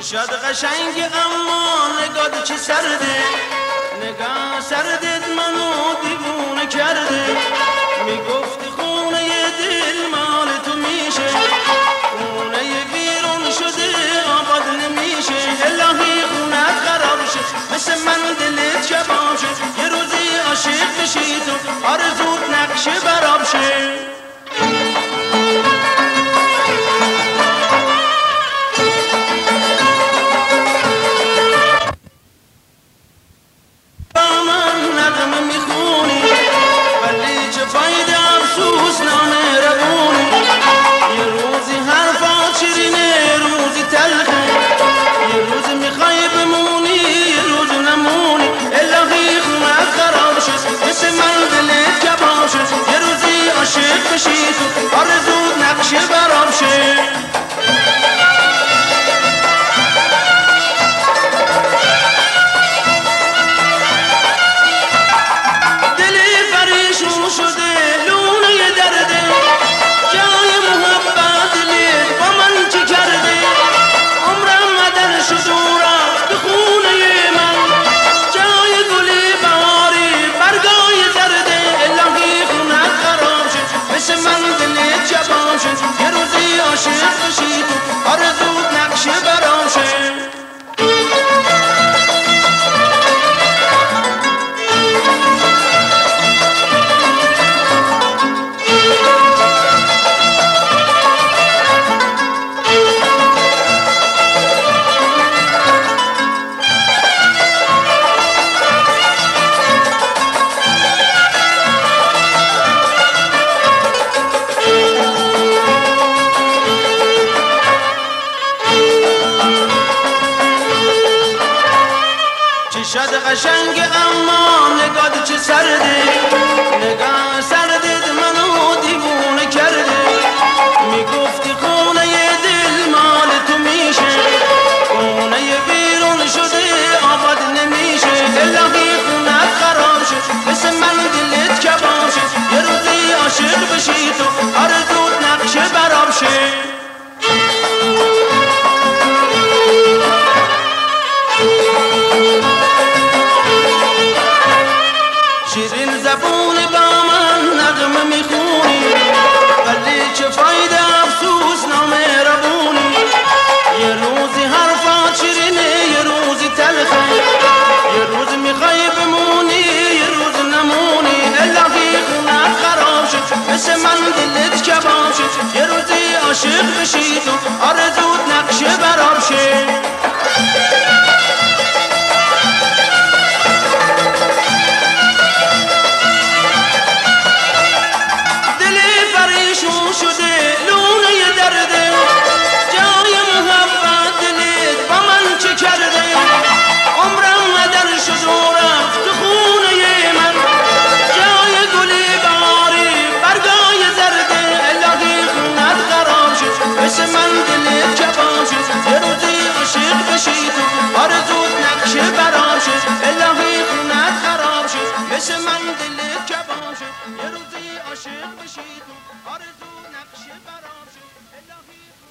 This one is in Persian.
شاد قشنگ اما نگاه چه سرده، نگاه سردت منو دیوونه کرده. میگفت خونه دل مال تو میشه، خونه ویرون شده آباد نمیشه. الهی خونت خراب شه، مثل من دلت کباب شه. یه روزی عاشق بشی تو، آرزوت نقشه براب شه. شاد قشنگ اما نگاه چه سرده، نگاه سردت منو دیوونه کرده. میگفتی خونه دل مال تو میشه، خونه بیرون شده آباد نمیشه. الهی خونت خراب شه، مثل من دلت کباب شه. یه روزی عاشق بشی تو، آرزوت نقشه براب شه. شیرین زبون با من نغمه میخونی، ولی چه فایده افسوس نامهربونی. یه روزی حرفات شیرینه، یه روزی تلخه. یه روز میخوای بمونی، یه روز نمونی. الهی خونت خراب شد، مثل من دلت کباب شد. یه روزی عاشق بشی تو، آرزوت نقشه براب شه. مثل من دلت کباب شد، یه روزی عاشق بشی تو، آرزو نقشه برام شد. الهی